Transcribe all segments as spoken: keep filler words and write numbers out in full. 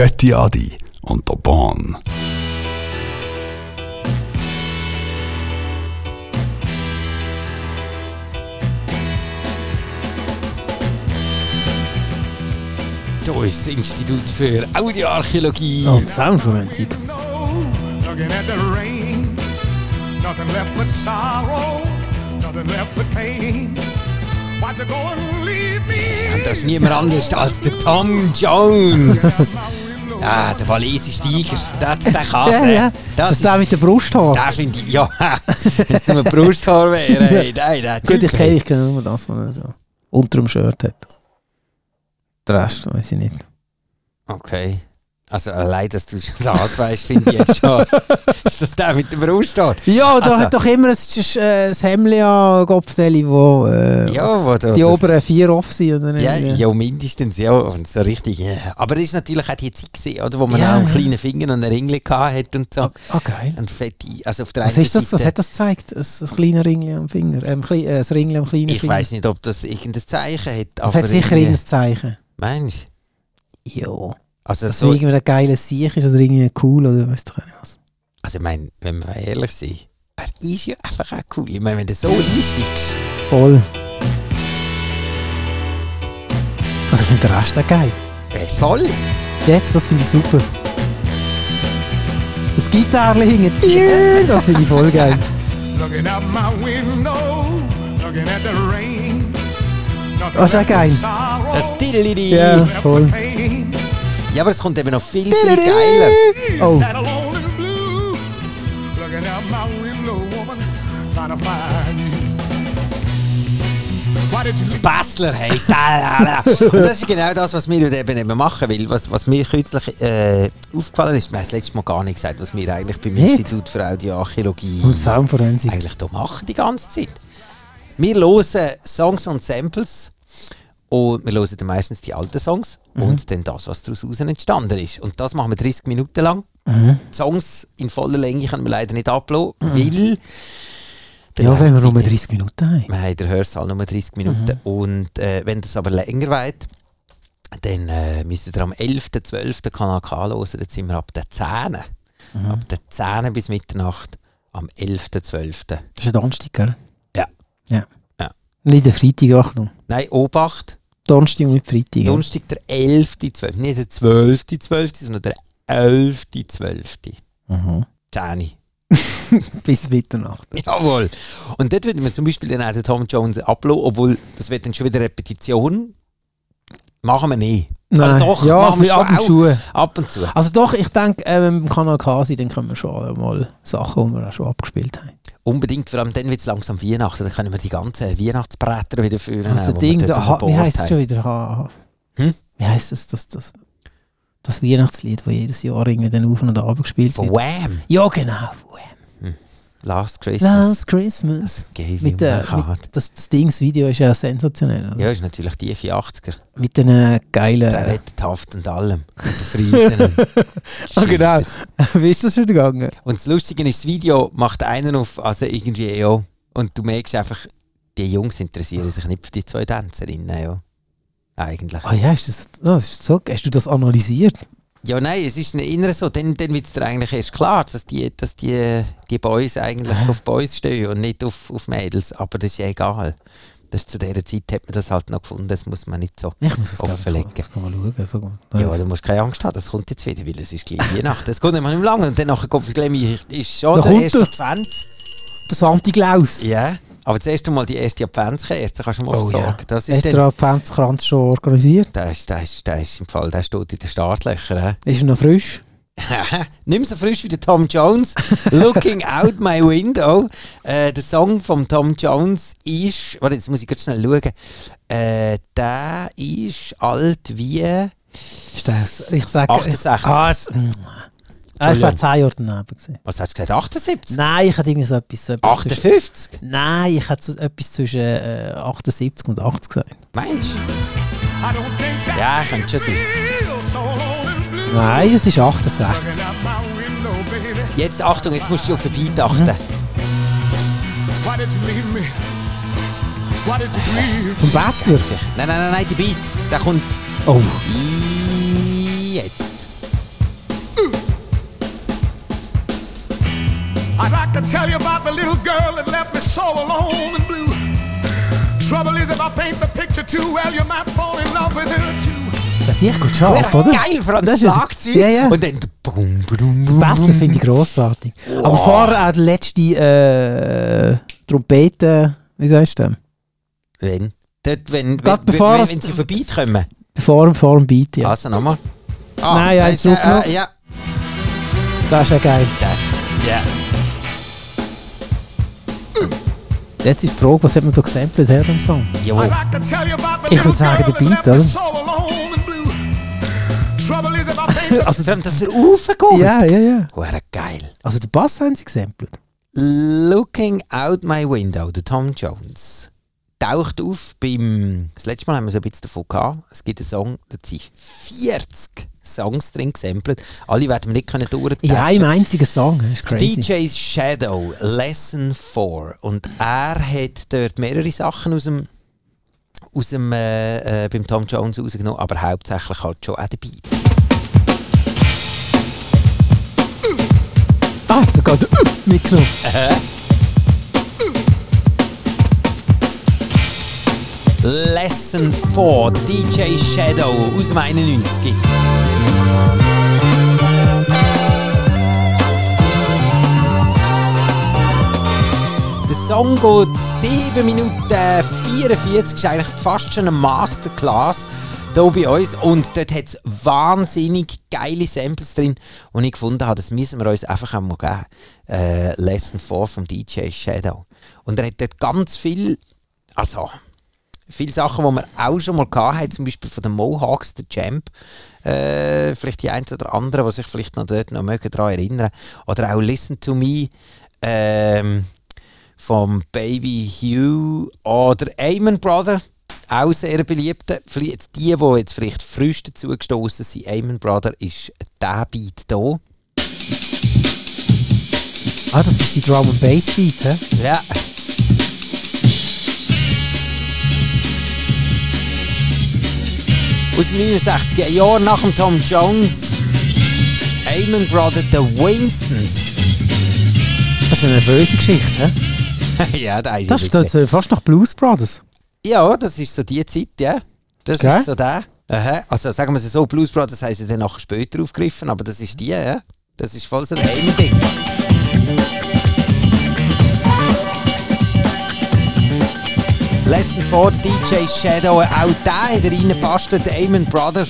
Götti Adi und der Bahn. Hier ist das Institut für Audioarchäologie und Soundforensik. Und das ist niemand anders als der Tom Jones. Ja, der walisische Tiger, der, der kann es. Ja, ja. Das, das ist ist der mit dem Brusthaar. Der finde ich, ja, wenn es nur ein Brusthaar wäre. Hey, nein, nein, gut, ich kenne ich kenn nur das, was er so unter dem Shirt hat. Den Rest weiß ich nicht. Okay. Also allein, dass du schon das weißt, finde ich jetzt schon. Ist das der mit dem Brusthaar? Ja, da also, hat doch immer ein, ein Hemd an Kopfdeli, wo, äh, ja, wo die oberen vier off sind. Oder ja, ja, mindestens, ja. Und so richtig, ja. Aber das ist natürlich auch die Zeit gesehen, oder, wo man ja, auch einen ja. kleinen Finger und einen Ringli hatte und so. Ah, ah, geil. Und fette, also auf der was, ist das, was hat das gezeigt? Ein, ein kleines Ringli am Finger? Äh, ein Ringli am kleinen ich Finger? Ich weiss nicht, ob das irgendein Zeichen hat. Das hat sicher irgendein Zeichen. Meinst du? Ja. Also dass so, irgendwie ein geiles Sieg ist oder irgendwie cool oder weißt du nicht was. Also ich meine, wenn wir ehrlich sind, er ist ja einfach auch cool. Ich meine, wenn du so einsteigst. Voll. Also ich finde den Rest auch geil. Äh, voll. Jetzt, das finde ich super. Das Gitarre hinten, yeah, das finde ich voll geil. Das ist auch geil. Das Diddly-Di. Ja, voll. Ja, aber es kommt eben noch viel, viel geiler. Oh. Bastler, hey. Und das ist genau das, was wir eben, eben machen. Weil was, was mir kürzlich äh, aufgefallen ist, wir haben das letzte Mal gar nicht gesagt, was wir eigentlich beim nicht? Institut für Audioarchäologie und Soundforensik eigentlich da machen die ganze Zeit. Wir hören Songs und Samples. Und wir hören dann meistens die alten Songs mhm. und dann das, was daraus entstanden ist. Und das machen wir dreißig Minuten lang. Mhm. Songs in voller Länge können wir leider nicht uploaden, mhm. weil... Ja, wenn wir nur dreißig Minuten haben. Wir haben den Hörsaal nur dreißig Minuten. Mhm. Und äh, wenn das aber länger wird, dann äh, müsst ihr am elften zwölften Kanal K hören. Dann sind wir ab der zehn. Mhm. Ab der zehn bis Mitternacht am elften zwölften. Das ist ein Donnerstag, gell? Ja. Ja. ja. Nicht der Freitag, Achtung. Nein, Obacht. Donnerstag und nicht Freitag. Donnerstag der elften zwölften. Nicht der zwölften zwölften, sondern der elften zwölften. Mhm. zehn. Bis Mitternacht. Jawohl. Und dort würden wir zum Beispiel dann auch den Tom Jones uploaden, obwohl das wird dann schon wieder Repetition. Machen wir nicht. Nein. Also doch, ja, machen wir schon ab und auch. zu. Ab und zu. Also doch, ich denke, äh, wenn wir im Kanal K sind, dann können wir schon mal Sachen, die wir auch schon abgespielt haben. Unbedingt, vor allem dann wird es langsam Weihnachten, dann können wir die ganzen Weihnachtsbretter wieder führen. Also Ding, da, ha, wie heisst es schon wieder? Ha, hm? Wie heisst es, das, das, das Weihnachtslied, das jedes Jahr irgendwie dann auf und ab gespielt wird? Von Wham! Ja, genau, Wham! Hm. Last Christmas. Last Christmas. Mit der, mit das, das Dingsvideo ist ja sensationell. Oder? Ja, ist natürlich die vierundachtziger. Mit den geilen... Der Wetthaft und allem. Mit den Friesen. Ah, genau. Wie ist das schon gegangen? Und das Lustige ist, das Video macht einen auf, also irgendwie, ja. Und du merkst einfach, die Jungs interessieren sich nicht für die zwei Tänzerinnen, ja. Eigentlich. Ah ja, ist das, das ist so, hast du das analysiert? Ja, nein, es ist inner so. Dann, dann wird es dir eigentlich erst klar, dass die, dass die, die Boys eigentlich äh. auf Boys stehen und nicht auf, auf Mädels. Aber das ist ja egal. Das ist, zu dieser Zeit hat man das halt noch gefunden. Das muss man nicht so ich muss offenlegen. Das kann man schauen. So. Ja, du musst keine Angst haben, das kommt jetzt wieder, weil es ist gleich Weihnachten. Es kommt nicht mehr lange und dann nachher kommt es ist schon da der erste Advent. Der Santi Klaus. Ja, aber zuerst einmal die erste Adventskerze, kannst du mal oh, sagen. Ja. Das ist Hast du den Adventskranz schon organisiert? Der ist, der ist, der ist im Fall, der steht in den Startlöchern. Ist er noch frisch? Nicht mehr so frisch wie der Tom Jones. Looking out my window. Äh, der Song von Tom Jones ist, warte, jetzt muss ich ganz schnell schauen. Äh, der ist alt wie... Ist das, ich sage... achtundsechzig. Ah, es, ah, ich war zehn Jahre daneben gewesen. Was hast du gesagt? achtundsiebzig? Nein, ich hatte irgendwie so etwas... So etwas achtundfünfzig? Zwischen, nein, ich hatte so etwas zwischen äh, achtundsiebzig und achtzig gesagt. Meinst du? Ja, könnte schon sein. Nein, es ist achtundsechzig. Jetzt, Achtung, jetzt musst du auf den Beat achten. Mhm. Vom Bastler? Nein, nein, nein, nein, der Beat, der kommt... Oh. Jetzt. like to tell you about the little girl that left me so alone and blue. Trouble is, if I paint the picture too well, you might fall in love with her too. Das ist echt gut scharf, oder? Geil, vor allem das Schlagzeug. Ja, ja. Und dann bum, bum, bum, Das Beste finde ich grossartig. Wow. Aber vorher auch die letzte äh, Trompete, wie sagst du das? Wenn? Dort, wenn, wenn, wenn, wenn, wenn sie vorbeikommen. Bevor, vor dem Beat, ja. Also nochmal. Ah, Nein, ja, jetzt äh, äh, ja. Das ist ja geil. Ja. Yeah. Jetzt ist die Frage, was hat man da gesampelt her im Song? Jo. Ich würde sagen, der Beat, oder? Also, dass er raufgeht? Ja, ja, ja. Wäre geil. Also, den Bass haben sie gesampelt. Looking Out My Window, der Tom Jones, taucht auf beim... Das letzte Mal haben wir so ein bisschen davon gehabt. Es gibt einen Song, da sind vierzig Songs drin gesampelt. Alle werden wir nicht können durchtatschen. Ja, im einzigen Song. Das ist crazy. D J Shadow, Lesson vier. Und er hat dort mehrere Sachen aus dem, aus dem äh, äh, beim Tom Jones rausgenommen, aber hauptsächlich halt schon auch der Beat. Ah, sogar der uh, mitgenommen. Äh. Lesson vier, D J Shadow aus dem einundneunzig. Der Song geht sieben Minuten vierundvierzig, ist eigentlich fast schon eine Masterclass hier bei uns. Und dort hat es wahnsinnig geile Samples drin. Und ich gefunden habe, das müssen wir uns einfach einmal geben. Äh, Lesson vier vom D J Shadow. Und er hat dort ganz viel, also viele Sachen, die wir auch schon mal hatten, zum Beispiel von den Mohawks, der Champ. Äh, vielleicht die ein oder andere, die sich vielleicht noch dort noch daran erinnern. Oder auch Listen to Me. Ähm, vom Baby Hugh oder Amen Brother, auch sehr beliebt. Die, die jetzt vielleicht frisch dazu gestoßen sind, Amen Brother, ist der Beat hier. Ah, das ist die Drum and Bass Beat, hä? Ja. Aus den neunundsechziger Jahren nach dem Tom Jones. Amen Brother, The Winstons. Das ist eine nervöse Geschichte, hä? Ja, da ist das ist das fast nach Blues Brothers. Ja, das ist so die Zeit, ja. Das okay. ist so der. Aha. Also sagen wir es so, Blues Brothers haben sie dann nachher später aufgegriffen, aber das ist die, ja. Das ist voll so der eine Ding. Lesson vier, D J Shadow, auch der hat reingepasst, der Amen Brother.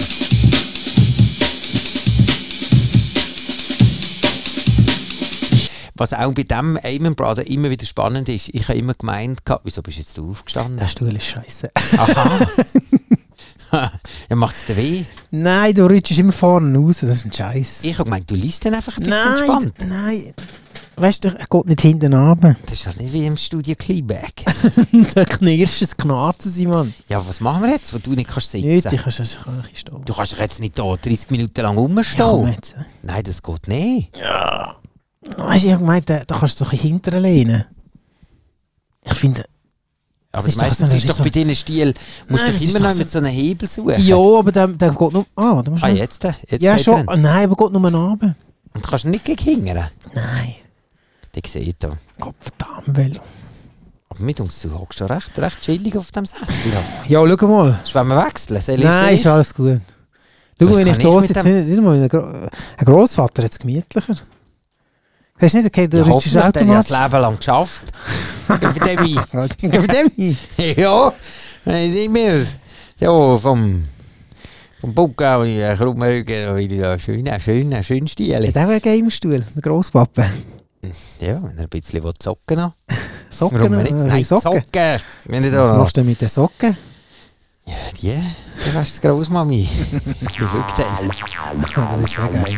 Was auch bei diesem Amen Brother immer wieder spannend ist, ich habe immer gemeint, wieso bist jetzt du aufgestanden? Der Stuhl ist scheiße. Aha. Ja, macht es dir weh? Nein, du rutschst immer vorne raus, das ist ein Scheiß. Ich habe gemeint, du liest dann einfach ein bisschen nein, entspannt. Nein, weißt du, er geht nicht hinten runter. Das ist halt nicht wie im Studio Kleeback. Da knirschst es Knatzen sein, Mann. Ja, was machen wir jetzt, wo du nicht kannst sitzen? Nicht, ich kann nicht stehen. Du kannst doch jetzt nicht da dreißig Minuten lang rumstehen. Ja, jetzt. Nein, das geht nicht. Ja. Weißt du, ich habe gemeint, da, da kannst du doch hinterher lehnen. Ich finde... Aber das meistens ist, ist doch so bei deinen Stiel, musst du doch immer noch so mit so einem Hebel suchen. Ja, aber der, der geht nur... Ah, da musst ah jetzt? jetzt ja, schon. Ah, nein, aber geht nur runter. Und kannst du nicht gegen hingern? Nein. Die seht da. Gott verdammt, Velo. Aber mit uns, du hockst schon recht, recht chillig auf dem Sessel. Ja, schau mal. Wollen wir wechseln? Soll nein, ist alles gut. Schau mal, wenn ich da sitze, nicht mal ein Grossvater hat es gemütlicher. Hast du nicht okay, ja, hoffentlich, der hat ja das Leben lang geschafft. Gib dem ein. Gib dem ein? Ja, nicht mehr. Ja, vom... Vom Buckel, ich rummögen, wieder schön, schön, schön Stil. Hat auch einen Gamestuhl, der Grosspapa. Ja, wenn er ein bisschen zocken will. Socken? Warum nicht? Nein, Socken. Socken. Was machst du denn mit den Socken? Ja, die, die wärst du Grossmami. Das ist wirklich geil. Das ist schon geil.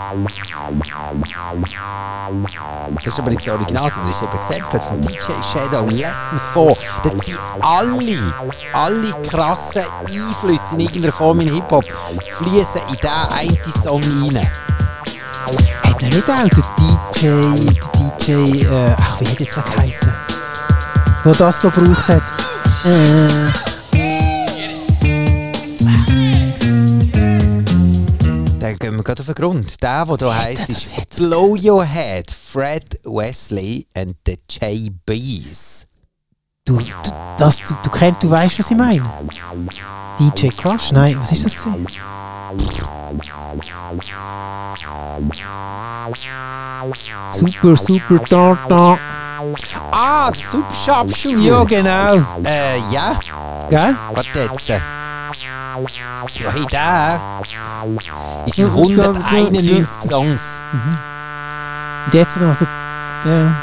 Das ist aber nicht das Original, sondern das ist eben gesampelt von D J Shadow, Lesson vier. Da sind alle, alle krassen Einflüsse in irgendeiner Form in Hip-Hop fließen in diesen einen Song rein. Hat er nicht auch der D J, der D J, äh, ach, wie hat jetzt er geheißen? Der das hier gebraucht hat? Äh... Dann gehen wir gerade auf den Grund. Der, der hier heisst, ist Blow Your Head, Fred Wesley and the J B's. Du, du, das, du, du kennst, du weißt, was ich meine. D J Crush? Nein, was ist das gewesen? Super, super, da, da. Ah, der Super Sharpshooter. Ja, genau. Äh, ja. Gell? Warte jetzt. Ja, hey, der ist in hunderteinundneunzig Songs. Mhm. Und jetzt noch der... Ja.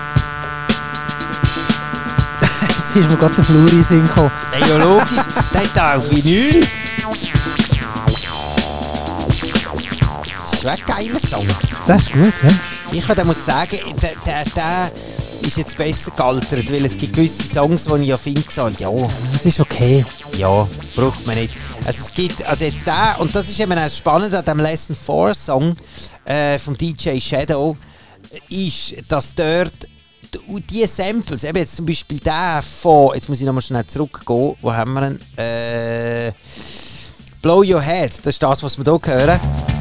Jetzt ist mir gerade der Flur in den Sinn gekommen. Ja, ja, logisch. Der hat da auf Vinyl. Das ist ein geiler Song. Das ist gut, ja. Ich kann, muss sagen, der, der, der ist jetzt besser gealtert, weil es gibt gewisse Songs, die ich ja finde, so, ja, Das ist okay. ja, braucht man nicht. Also es gibt, also jetzt der, und das ist eben auch spannend an dem Lesson vier Song äh, vom D J Shadow, ist, dass dort die Samples, eben jetzt zum Beispiel der von, jetzt muss ich nochmal schnell zurückgehen, wo haben wir ihn? Äh, Blow Your Head, das ist das, was wir hier hören.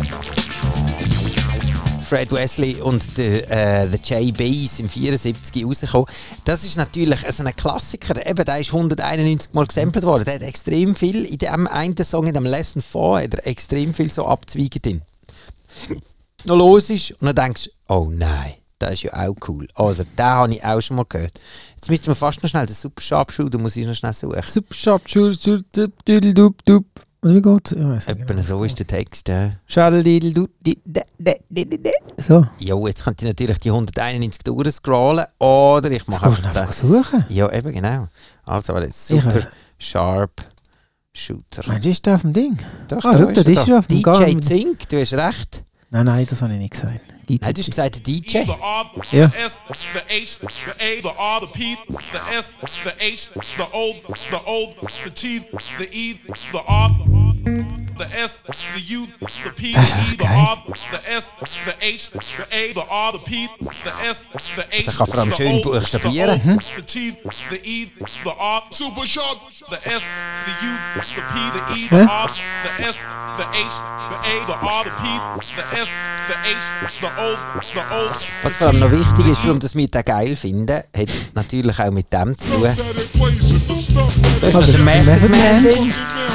Fred Wesley und die, äh, the J B's im vierundsiebzig rausgekommen. Das ist natürlich also ein Klassiker. Eben, der ist hunderteinundneunzig Mal gesampelt worden. Der hat extrem viel, in dem einen Song, in dem Lesson vier, hat er extrem viel so Abzweige drin. Noch los ist und dann denkst du, oh nein, das ist ja auch cool. Also, den habe ich auch schon mal gehört. Jetzt müssen wir fast noch schnell den Super Sharpshooter, muss ich noch schnell suchen. Super Sharpshooter, düdel dup dup. Und wie geht's? Etwa so ist der Text. Ja. Schadel, du, so. Jo, jetzt könnte ich natürlich die hunderteinundneunzig durchscrollen oder ich mache einfach den. Suchen. Ja, eben genau. Also, jetzt Super Ich, äh, Sharp Shooter. Meinst du, ist der auf dem Ding? Doch, Ah, da schau, ist da er ist er auf dem D Gar- J Zink, du hast recht. Nein, nein, das habe ich nicht gesagt. Gibt's Nein, du hast nicht. gesagt, der D J. The R, Ja. the S, the H, the A, the R, the P, the S, the H, the O, the O, the T, the E, the R, the S, the U, the P, the E, the R, the S, the H, the A, the R, the P, the S, the H, Also, ich kann vor allem the schön O, buchstabieren. the O, the T, the E, the R, Super Sharp, the S, the U, the P, the E, the Hä? R, the S, the H, the A, the R, the P, the S, the H, the O, the O, Was vor allem noch wichtig ist, warum das wir den geil finden, hat natürlich auch mit dem zu tun. Da ist noch der Method Man drin.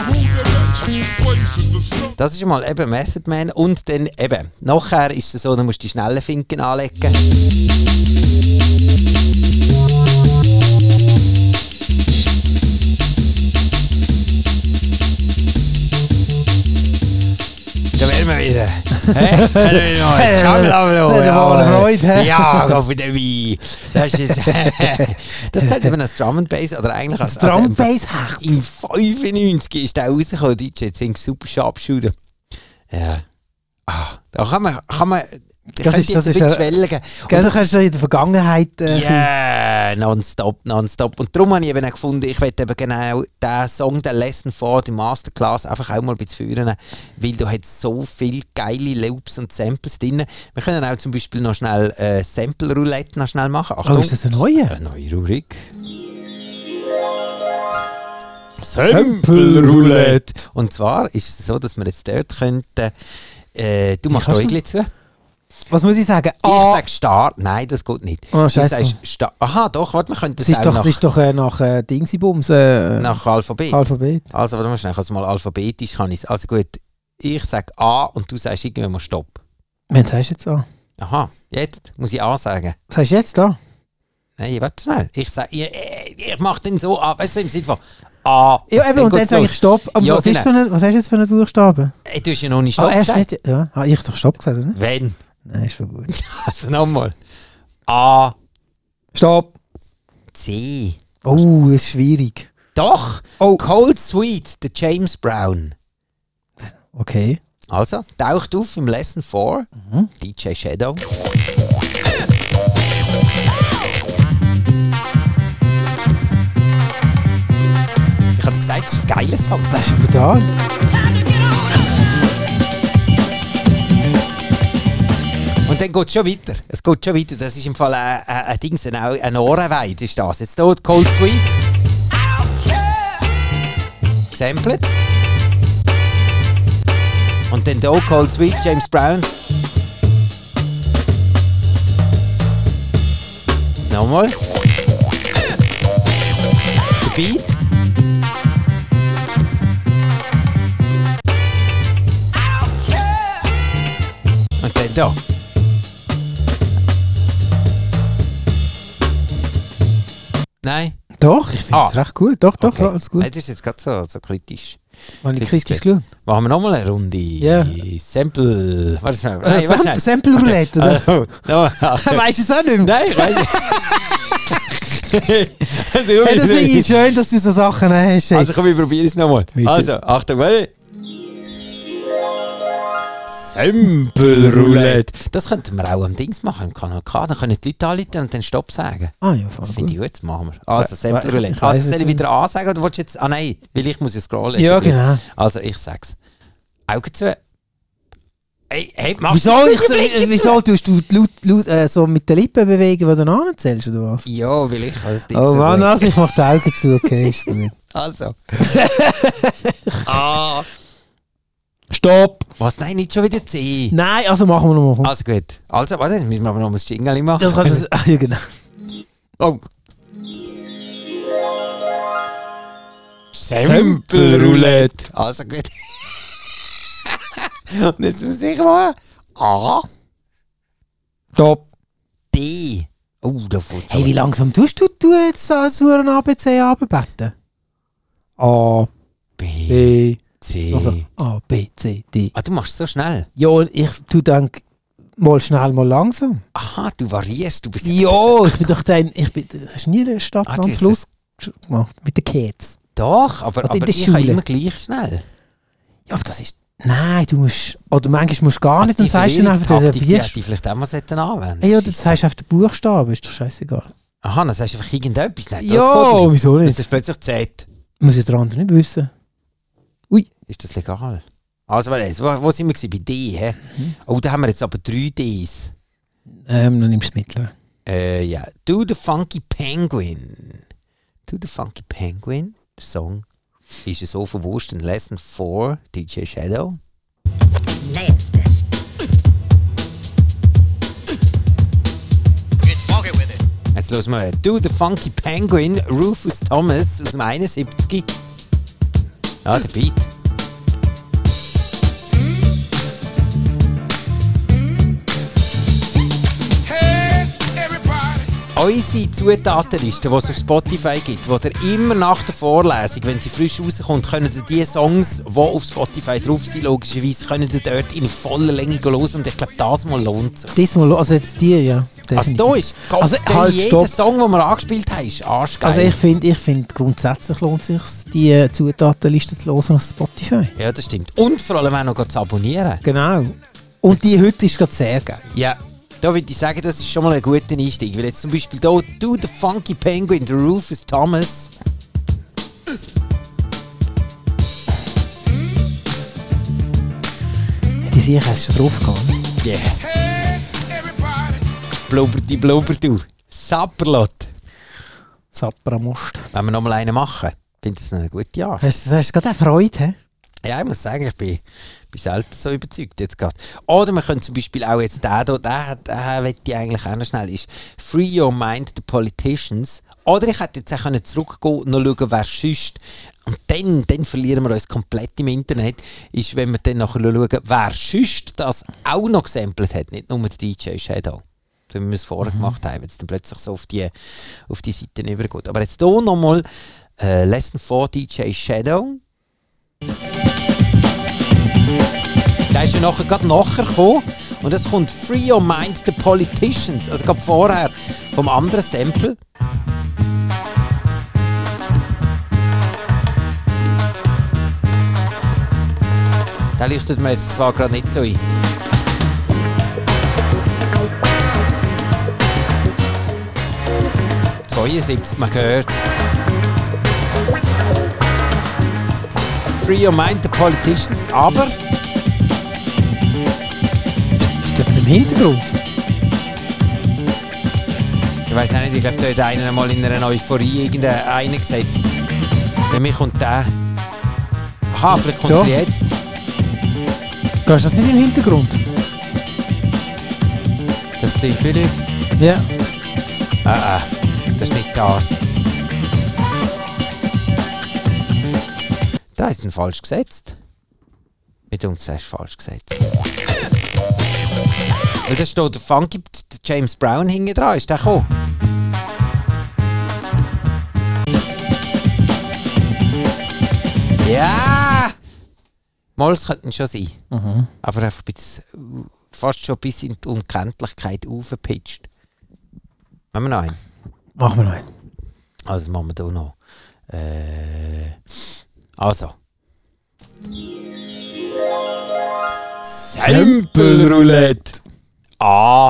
Das ist mal eben Method Man. Und dann eben, nachher ist es so, du musst die schnellen Finken anlegen. Da wären wir wieder. Hä? Da wären wir mal. Schamlablo. Da war eine Freude, hä? Ja, geh für den Wein. Das ist jetzt. Das zählt eben als Drum and Bass oder eigentlich als. Drum also, Bass Herz. Im fünfundneunzig ist der rausgekommen, D J Zink, Super Sharpshooter. Ja. Ah, da kann man. Kann man Das ist, das ist ein ein- schwelligen. Gell, du kannst ja in der Vergangenheit... Äh, Ja, yeah, nonstop, nonstop. Und darum habe ich eben auch gefunden, ich möchte eben genau diesen Song, den Lesson vier, die Masterclass, einfach auch mal ein bisschen führen, weil da hat so viele geile Loops und Samples drin. Wir können auch zum Beispiel noch schnell äh, Sample-Roulette noch schnell machen. Achtung. Oh, ist das eine neue? Eine neue Rubrik. Sample-Roulette. Und zwar ist es so, dass wir jetzt dort könnten... Äh, du machst kannst Äugli zu. Was muss ich sagen? Ich Ah, sage Start. Nein, das geht nicht. Oh, du Scheisse. sagst Start. Aha, doch, warte, wir könnten das das ist auch doch, nach, das ist doch äh, nach äh, Dingsybums, äh, nach Alphabet. Alphabet. Also, warte mal schnell, also mal alphabetisch kann ich es. Also gut, ich sage A und du sagst irgendwann mal Stopp. Wen sagst du jetzt da? Aha, jetzt muss ich A sagen. Was sagst du jetzt da? Nein, warte schnell. Ich sage, ich, ich, ich mache den so A, weißt du, im Sinne von A. Ja, eben, und dann geht's sage los. ich Stopp. Aber Ja, was, genau. ist für eine, was hast du jetzt für einen Buchstaben? Ey, du hast ja noch nicht Stopp Ah, erst gesagt. nicht, ja. Ah, ich hab doch Stopp gesagt, oder? Wenn? Nein, ist schon gut. Also nochmal. A, Stopp. C. Oh, das ist schwierig. Doch, Oh. Cold Sweet, der James Brown. Okay. Also, taucht auf im Lesson vier, Mhm. D J Shadow. Ich hatte gesagt, das ist ein geiler Song. Das ist brutal. Und dann geht es schon weiter. Es geht schon weiter. Das ist im Fall ein, ein, ein Ding, ein, ein Ohrenweid ist das. Jetzt hier Cold Sweet. Gesampelt. Und dann «Oh Cold Sweet», James Brown. Nochmal. Der Beat. Und dann da. Nein? Doch, ich finde es Ah. recht gut. Doch, doch, Okay. ja, alles gut. Nein, das ist jetzt gerade so, so kritisch. Habe ich kritisch kritisch geschaut. Machen wir nochmal eine Runde. Ja. Sample. Warte schnell. Äh, Nein, warte Sample, schnell. Sample Roulette, oder? Also, no, Weißt du es auch nicht mehr? Nein, weiss ich. Hey, das finde ich schön, dass du so Sachen hast. Hey. Also komm, wir probieren es nochmal. Bitte. Also, Achtung, mal. Sample Roulette. Das könnten wir auch am Dings machen, im Kanal K. Dann können die Leute anrufen und dann Stopp sagen. ah ja, voll Das finde ich gut. gut, das machen wir. Also, We- Sample we- Roulette. ich weiss Also, soll ich es wieder ansagen oder willst du jetzt... Ah nein, weil ich muss ja scrollen. Ja, Ist gut. genau. Also, ich sag's. Augen zu. Hey, hey, machst Wieso, du ich, die Blicke zu? wieso tust du laut, laut, äh, so mit den Lippen bewegen, wenn du anzählst, oder was? Ja, weil ich kann es nicht Oh so Mann, gut. also ich mach die Augen zu, okay, ist gut. Also. ah. Stopp! Was? Nein, nicht schon wieder C. Nein, also machen wir nochmal. Also gut. Also, warte, jetzt müssen wir aber noch mal das Jingle machen. Das kannst du, ah, ja, genau. Oh. Sample Roulette. Also gut. Und jetzt muss ich mal A, Stopp! D. Oh, da fällt Hey, wie langsam tust du, du jetzt so ein A B C runterbeten? A, B, B, C. also A, B, C, D. Ah, du machst es so schnell. Ja, und ich tu dann mal schnell, mal langsam. Aha, du variierst. Du bist Ja, ich bin doch dann, ich bin, hast du nie in der Stadt Ah, am du hast Fluss gemacht, mit den Kids? Doch, aber, Oder in aber der ich kann Schule. immer gleich schnell. Ja, aber das ist, nein, du musst, oder manchmal musst du gar Also nicht, dann die sagst du dann einfach, Verwirrungstaktik, den die Bier. hätte ich vielleicht auch mal sollten anwenden. Hey, oder das heißt einfach den Buchstaben, ist doch scheißegal. Aha, dann sagst du einfach irgendetwas. Nein, das Ja, geht nicht. wieso Das nicht? ist plötzlich Z. Muss ja der andere nicht wissen. Ui. Ist das legal? Also, warte, wo, wo sind wir gewesen? Bei D, hä? Mhm. Oh, da haben wir jetzt aber drei Ds. Ähm, dann nimmst du das mittlere. Äh, ja. Do the Funky Penguin. Do the Funky Penguin. Der Song ist es so verwurscht in Lesson four, D J Shadow. Nasty. Get funky with it. Jetzt hören wir Do the Funky Penguin, Rufus Thomas aus dem einundsiebzig. Ja, der Beat. Hey, everybody. Unsere Zutatenliste, die es auf Spotify gibt, die ihr immer nach der Vorlesung, wenn sie frisch rauskommt, können ihr die Songs, die auf Spotify drauf sind, logischerweise, können ihr dort in voller Länge hören. Und ich glaube, das mal lohnt sich. Diesmal, also jetzt die, ja. Also definitiv. da ist Gott, Also, der halt, jeder stopp. Song, den wir angespielt haben, ist arschgeil. Also ich finde, ich find, grundsätzlich lohnt es sich, die Zutatenliste zu hören auf Spotify. ja, das stimmt. Und vor allem auch noch zu abonnieren. Genau. Und die heute ist gerade sehr geil. Ja, da würde ich sagen, das ist schon mal ein guter Einstieg. Weil jetzt zum Beispiel hier Do the Funky Penguin, der Rufus Thomas. Die sehe ich, hast schon drauf gegangen. Yeah. Hey, everybody. Blubber, die Blubber, du. Sapperlot. Sappermost. Wenn wir noch mal einen machen, finde ich das eine gute Art. Hast du hast du gerade eine Freude, hä? Ja, ich muss sagen, ich bin, bin selten so überzeugt jetzt gerade. Oder wir können zum Beispiel auch jetzt den hier, den, den möchte ich eigentlich auch noch schnell, ist Free Your Mind, The Politicians. Oder ich hätte jetzt auch können zurückgehen und noch schauen, wer sonst. Und dann, dann verlieren wir uns komplett im Internet, ist, wenn wir dann nachher schauen, wer sonst das auch noch gesampelt hat, nicht nur der D J Shadow. So wie wir es vorher mhm. gemacht haben, wenn es dann plötzlich so auf die, auf die Seiten übergeht. Aber jetzt hier nochmal äh, Lesson four D J Shadow. Der ist ja nachher gerade nachher gekommen und es kommt Free Your Mind, The Politicians. Also gerade vorher vom anderen Sample. Der leuchtet mir jetzt zwar gerade nicht so ein. zweiundsiebzig, man hört. Free Your Mind, The Politicians, aber Ist das im Hintergrund? ich weiß auch nicht, ich glaube, da hat einer mal in einer Euphorie irgendeinen gesetzt. Bei mir kommt der. Aha, vielleicht kommt Ja. er jetzt. Gehst du das nicht im Hintergrund? Das klingt billig. Ja. Ah, ah, das ist nicht das. Da ist ein falsch gesetzt. Mit uns hast du falsch gesetzt. Weil da steht der Funky, der James Brown hinten dran. Ist der gekommen? Ja! Mal, es könnten schon sein. Mhm. Aber einfach ein bisschen, fast schon bis in die Unkenntlichkeit aufgepitcht. Machen wir noch einen? Machen wir noch einen. Also machen wir hier noch. Äh, also. Sample-Roulette. A.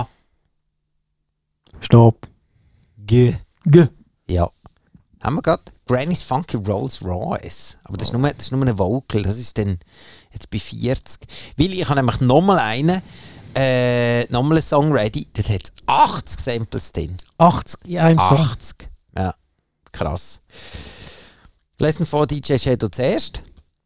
Stopp. G. G. Ja. Haben wir gerade? Granny's Funky Rolls Royce. Aber das ist, nur, das ist nur ein Vocal. Das ist dann jetzt bei vierzig. Weil ich habe nämlich nochmal einen, äh, nochmal einen Song ready. Das hat achtzig Samples drin. achtzig in einem Song. achtzig. Ja, krass. Lesen vor D J Shadow zuerst.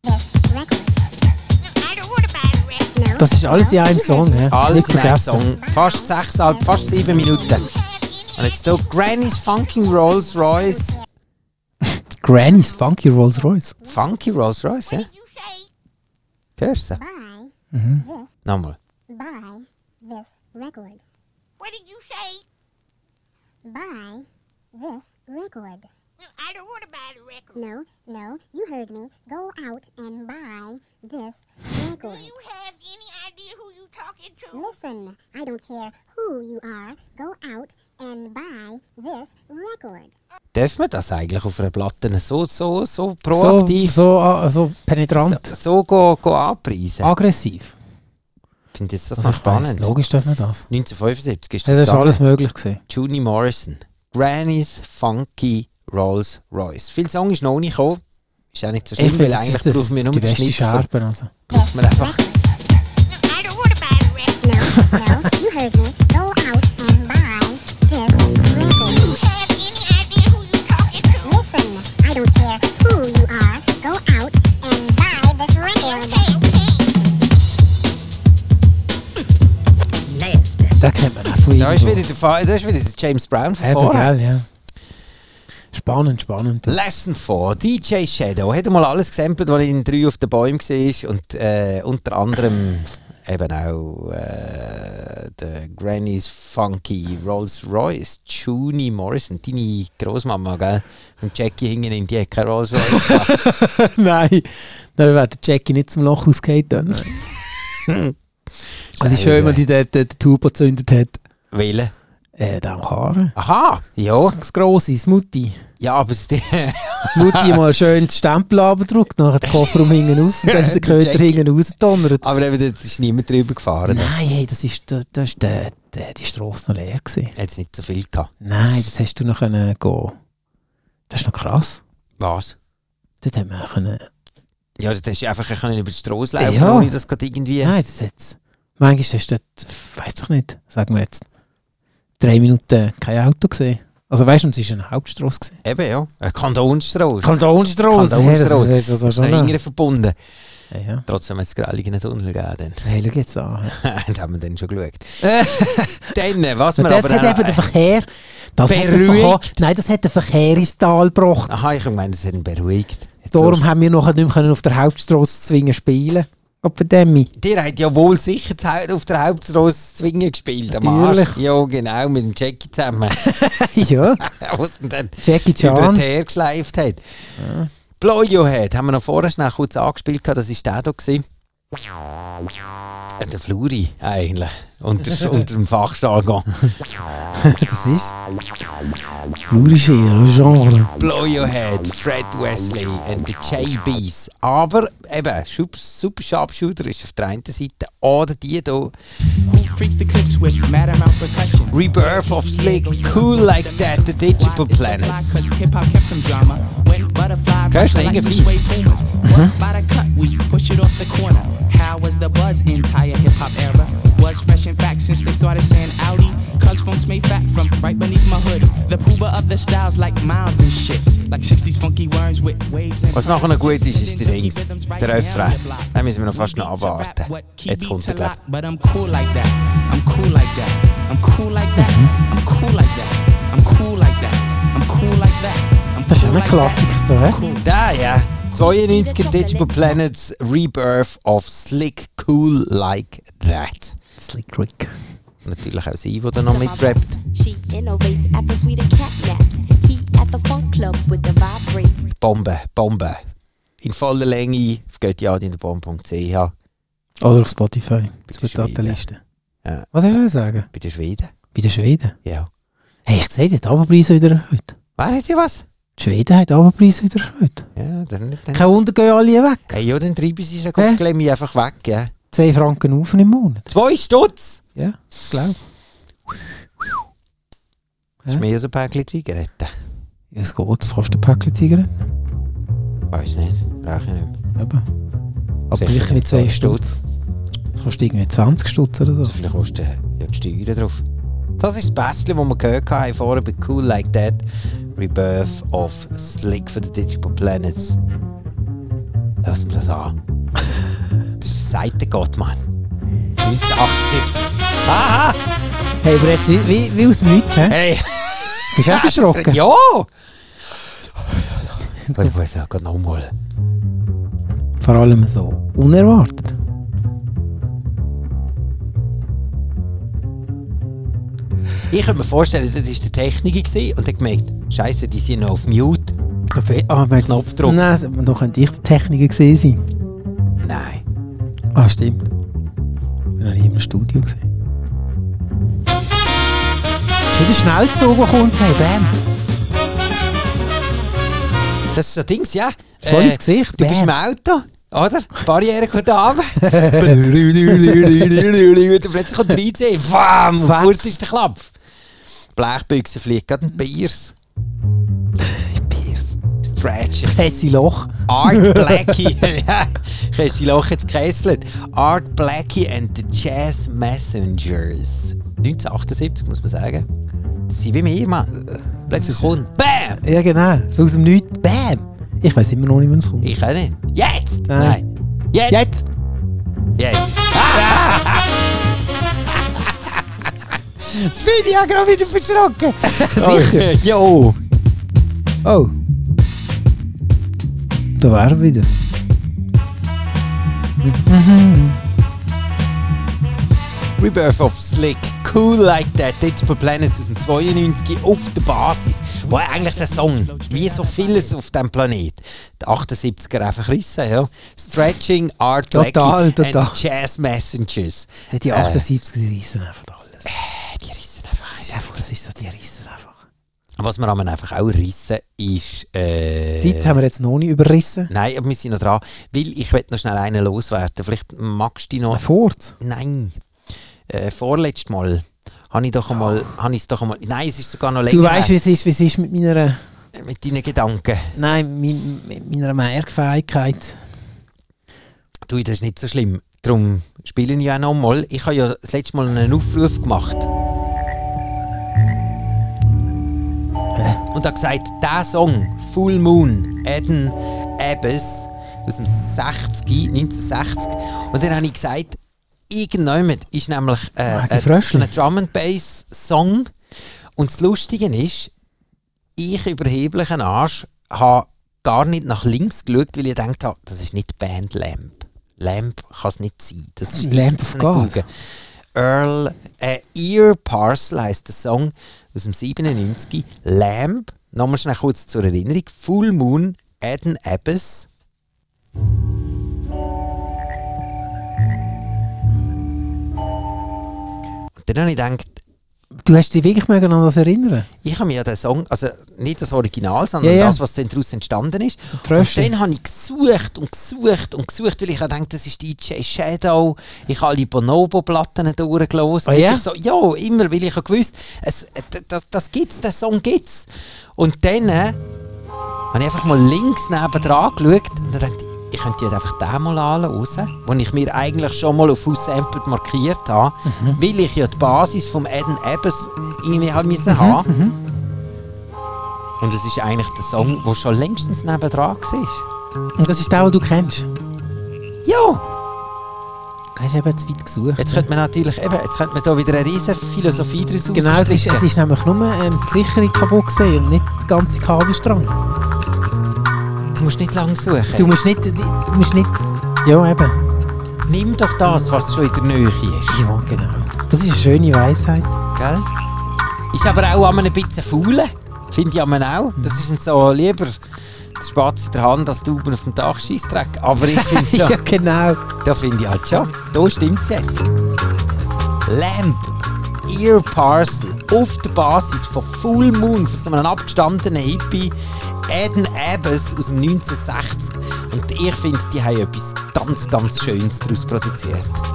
Das ist alles in einem Song, hä? Alles Nicht in einem vergessen. Song. Fast sechseinhalb, fast sieben Minuten. Und jetzt hier Granny's Funky Rolls Royce. Granny's Funky Rolls Royce. Funky Rolls Royce, ja? Hörst du? Mhm. Nochmal. Buy this record. What did you say? Buy this record. No, I don't want to buy the record. No, no, you heard me. Go out and buy this Do record. you have any idea who you talking to? Listen, I don't care who you are. Go out and buy this record. Dürfen wir das eigentlich auf einer Platte so, so, so So, proaktiv, so, so, ah, so penetrant. so, so go, go anpreisen? Aggressiv. Ich finde jetzt das Also noch ich weiss, spannend. logisch dürfen wir das. neunzehnhundertfünfundsiebzig ist Das das ist gegangen. alles möglich gewesen. Junie Morrison. Granny's Funky Rolls Royce. Viel Song ist noch nicht gekommen. Ist auch nicht so schlimm, Ich weil finde, eigentlich das ist brauchen wir nur die den beste Schnitt. davon. Scherben. Also. Braucht man einfach. No, I don't want to buy the record. No, no, you heard me. Go out and buy this record. Do you have any idea who you talking to? Listen, I don't care who you are. Go out and buy this record. Okay, okay. Nasty. Den kennt man auch von Da ist wieder irgendwo. der, Fa- da ist wieder der James Brown von Eben, vorher. gell, ja. Spannend, spannend. Lesson vier. D J Shadow hat mal alles gesampelt, was in drei auf den Bäumen war. Und äh, unter anderem eben auch äh, der Granny's Funky Rolls Royce. Junie Morrison, deine Großmama, gell? Und Jackie hingen in die hat kein Rolls Royce gehabt. Nein, dann wäre der Jackie nicht zum Loch ausgehauen. Also ist schön, wenn die dort den Turbo gezündet hat. Wählen. Äh, der Haare. Aha, ja. Das grosse, das Mutti. Ja, aber es die, Mutti mal schön den Stempel abgedruckt, nachher den Kofferraum hinten auf und dann den Köter Jackie. hinten rausgedonnert. aber eben, da ist niemand drüber gefahren. Da Nein, hey, das ist, da, da ist der, der, die Strasse noch leer gewesen. hat es nicht so viel gehabt. Nein, das hast du noch können gehen. Das ist noch krass. Was? Dort haben wir können... Ja, da hast du einfach können über die Straße laufen, Ja. ohne dass gerade irgendwie... Nein, das jetzt... Manchmal hast du dort, weiss doch nicht, sagen wir jetzt, drei Minuten kein Auto gesehen. Also weißt du, es war eine Hauptstrasse gewesen. Eben, ja. Eine Kantonsstrasse. Kantonsstrasse! Kantonsstrasse. Das ist also Das ist noch schon... engere verbunden. Ja, ja. Trotzdem hat es Grelligen Tunnel gegeben. Dann. Hey, schau jetzt an. Das haben wir dann schon geschaut. Dann, was wir Und das aber hat auch- eben den Verkehr... Das hat den Beruhigt. Verkehr, nein, das hat den Verkehr ins Tal gebracht. Aha, ich meine, das hat ihn beruhigt. Jetzt Darum so- haben wir nachher nicht mehr auf der Hauptstrasse zwingen spielen. Epidemie. Der hat ja wohl sicher zu Hause auf der Hauptstrasse zwingen gespielt. Am Natürlich. Arsch. Ja, genau, mit dem Jackie zusammen. Ja, Was ihn dann Jackie über Chan. den Teer geschleift hat. Blow Your Head haben wir noch vorher schnell kurz angespielt. Das war der da. gewesen. Äh, Der Fluri eigentlich. Unter, unter dem Fachjargon. Das ist... Flurische Genre. Blow Your Head, Fred Wesley and the J Bs. Aber eben, Schub- Super Sharpshooter ist auf der einen Seite. Oder die hier. Freaks the clips with mad amount percussion. Rebirth of Slick, Cool Like That, The Digital Planets. Cause hip hop kept some drama. When butterfly Kennst du rock den like irgendwie? the suede pumas. What by the cut, we push it off the corner. How was the buzz entire hip hop era? Was fresh in fact since they started saying Audi. Cause sixties funk's made fat from right beneath my hood. The pooba of the styles like miles and shit. Like sixties funky worms with waves and Was nachher noch gut ist, ist die Dings. Der Refrain. Den müssen wir noch fast noch abwarten. Jetzt kommt der, glaub But I'm cool like that. I'm cool like that. I'm cool like that. I'm cool like that. I'm cool like that. I'm cool like that. I'm Das ist ja cool ein like Klassiker, so, hä? Cool. Der, ja. zweiundneunziger Digital Planets Rebirth of Slick Cool Like That. Slick Rick. Und natürlich auch sie, die da noch mitrappt. She innovates after sweeter cat naps. He at the funk club with the vibrate. Bombe, Bombe. In voller Länge auf göttiadinderbomb punkt c h. Oder auf Spotify. Bei Zur den Schweden. Datenliste. Ja. Was hast du sagen? Bei den Schweden. Bei den Schweden? Ja. Hey, ich sehe, die hat die Abendpreise wieder erhöht. Wer hat sie was? Die Schweden haben die Abendpreise wieder erhöht. Ja, dann nicht. Dann. Kein Wunder, gehen alle weg. Hey, ja, dann treiben sie sich Hä? auf Glemmi einfach weg, ja. zehn Franken auf im Monat. Zwei Stutz! Ja, glaube. Das ist mehr als ein Päckchen Zigaretten. Ja, es geht. Das kostet ein Päckchen Zigaretten. Weiß nicht, rauche ich nicht mehr. Eben. Aber Sicher sicher nicht zwei Stutz. Stutz. Das kostet irgendwie zwanzig Stutz oder so. So viel kostet ja die Steuern drauf. Das ist das Beste, was wir gehört haben vorher bei Cool Like That. Rebirth of Slick for the Digital Planets. Lass mir das an. Das ist ein Seitengott, Mann. neunzehnhundertachtundsiebzig. Aha! Hey, aber jetzt wie, wie, wie aus dem Nichts, hä? Hey! Bist du auch erschrocken? Ja! Warte, warte, gerade nochmal. Vor allem so unerwartet. Ich könnte mir vorstellen, das war der Techniker gewesen und hat gemerkt, Scheiße, die sind noch auf Mute. Ah, aber jetzt, Knopfdruck. Nein, da könnte ich der Techniker gesehen sein. Nein. Ah, stimmt. Ich bin noch nie im Studio gesehen. Ist wieder Schnellzug, der kommt. Hey, bam. Das ist so Dings, ja. Voll ins Gesicht, Du bist bam. im Auto, oder? Die Barriere kommt runter. Und plötzlich kommt reinziehen. Bam! Und kurz ist der Klapf. Blechbüchse fliegt gerade ein Biers. Biers. Stretch. Kessi Loch. Art Blackie. Ja, ich sie Loch jetzt gekesselt. Art Blackie and the Jazz Messengers. neunzehnhundertachtundsiebzig muss man sagen. Das sind wie wir, Mann. Plötzlich kommt BAM! Ja, genau. So aus dem Nichts. Bam! Ich weiß immer noch nicht, wann es kommt. Ich auch nicht. Jetzt! Nein. Jetzt! Jetzt! Jetzt! Das bin ich ja gerade wieder verschrocken. Sicher? Jo! Oh. Da wären wir wieder. Rebirth of Slick, Cool Like That, Digital Planets aus dem zweiundneunzig auf der Basis, wo eigentlich der Song, wie so vieles auf diesem Planet, der achtundsiebziger einfach rissen, ja. Stretching, Art Blackie Total, total. and Jazz Messengers. Die achtundsiebziger, die reissen einfach alles. Äh, die rissen einfach. Das ist einfach, das ist so, die reissen einfach. Was wir aber einfach auch rissen, ist... Äh, Zeit haben wir jetzt noch nicht überrissen. Nein, aber wir sind noch dran, weil ich will noch schnell einen loswerden. Vielleicht magst du die noch... Ein Furz? Nein. Äh, vorletztes Mal habe ich doch einmal, habe ich es doch einmal, nein, es ist sogar noch länger Du weißt, wie her, es ist, wie es ist mit meiner, mit deinen Gedanken. nein, mein, mit meiner Merkfähigkeit. Du, das ist nicht so schlimm. Darum spiele ich ja noch mal. Ich habe ja das letzte Mal einen Aufruf gemacht. Und habe gesagt, der Song, Full Moon, Eden Abbas, aus dem sechzig, neunzehnhundertsechzig. Und dann habe ich gesagt, irgendjemand ist nämlich äh, Ah, die ein, Fröschli. ein Drum and Bass Song. Und das Lustige ist, ich überheblichen Arsch habe gar nicht nach links geschaut, weil ich gedacht habe, das ist nicht die Band Lamp. Lamp kann es nicht sein. Das ist Lamp das of nicht God. googeln. Earl äh, Ear Parcel heisst der Song aus dem siebenundneunzig. Lamp, nochmal schnell kurz zur Erinnerung. Full Moon, Eden Abbas. Und dann habe ich gedacht, Du hast dich wirklich mögen an das erinnern? ich habe mich an den Song, also nicht das Original, sondern Ja, ja. das, was dann daraus entstanden ist. Und Fröschli. dann habe ich gesucht und gesucht und gesucht, weil ich habe gedacht, das ist D J Shadow. Ich habe alle Bonobo-Platten durchgelassen. Oh ja? So, ja, immer, weil ich habe gewusst, es, d- das, das gibt's, den Song gibt's. Und dann äh, habe ich einfach mal links neben dran geschaut und dann dachte ich, ich könnte jetzt einfach den mal anhören, den ich mir eigentlich schon mal auf Sampled markiert habe, mhm. weil ich ja die Basis vom Adam Abbas irgendwie halt müssen mhm. haben. Mhm. Und es ist eigentlich der Song, der schon längstens nebendran war. Und das ist der, den du kennst? Ja! Das ist eben zu weit gesucht. Jetzt könnte man natürlich eben, jetzt könnte man da wieder eine riesen Philosophie daraus ausstricken. Genau, es ist, es ist nämlich nur ähm, die Sicherung kaputt gewesen und nicht der ganze Kabelstrang. Du musst nicht lang suchen. Du musst nicht, du musst nicht, ja eben. Nimm doch das, was schon in der Nähe ist. Ja, genau. Das ist eine schöne Weisheit. Gell? Ist aber auch ein bisschen faul. Finde ich auch. Das ist so lieber der Spatz in der Hand als die Uber auf dem Dach Scheissdreck. Aber ich finde so. Ja, genau. Das finde ich halt schon. Da stimmt es jetzt. Lamp, Ear Parcel, auf der Basis von Full Moon, von so einem abgestandenen Hippie, Adam Abbas aus dem neunzehnhundertsechzig. Und ich finde, die haben etwas ganz, ganz Schönes daraus produziert.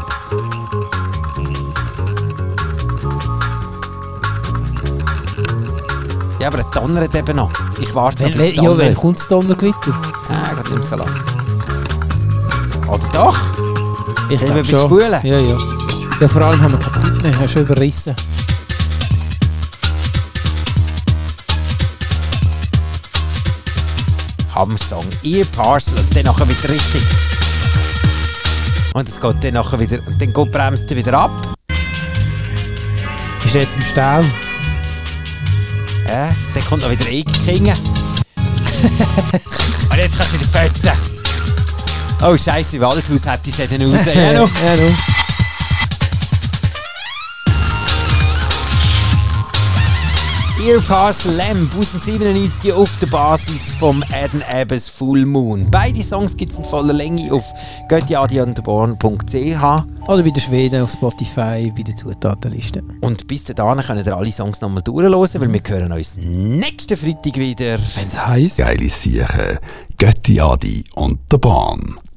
Ja, aber er donnert eben noch. Ich warte, ob es donnert. Ja, wann kommt das Donnergewitter? Ah, geht nicht mehr so lang. Oder doch? Ich glaube schon. Spulen? Ja, ja. Ja, vor allem haben wir keine Zeit mehr. Hast schon überrissen. Hammer-Song. Ear Parcel. Und dann nachher wieder richtig. Und es geht dann nachher wieder. Und dann geht, bremst er wieder ab. Ist er jetzt im Stau? Ja, dann kommt noch wieder eingekingen. Und jetzt kannst du wieder fetzen. Oh, Scheiße, Waldhaus hätte ich dann raus. Ja, noch. Ja, noch. Ear Parcel Lamp aus dem siebenundneunzig auf der Basis vom Adam Abbas Full Moon. Beide Songs gibt es in voller Länge auf götti adi underborn punkt c h oder bei den Schweden auf Spotify bei der Zutatenliste. Und bis dahin könnt ihr alle Songs nochmal durchhören, weil wir hören uns nächsten Freitag wieder. Wenn es heisst... Geile Siechen, Götti Adi und der Bahn.